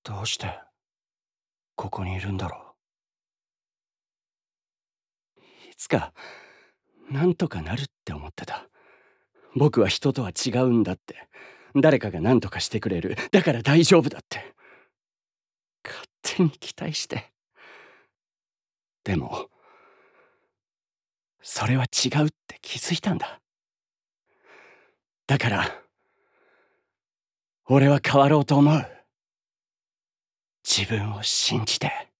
どうしてここにいるんだろう。いつかなんとかなるって思ってた。僕は人とは違うんだって。誰かが何とかしてくれる。だから大丈夫だって。勝手に期待して。でも、それは違うって気づいたんだ。だから、俺は変わろうと思う。自分を信じて。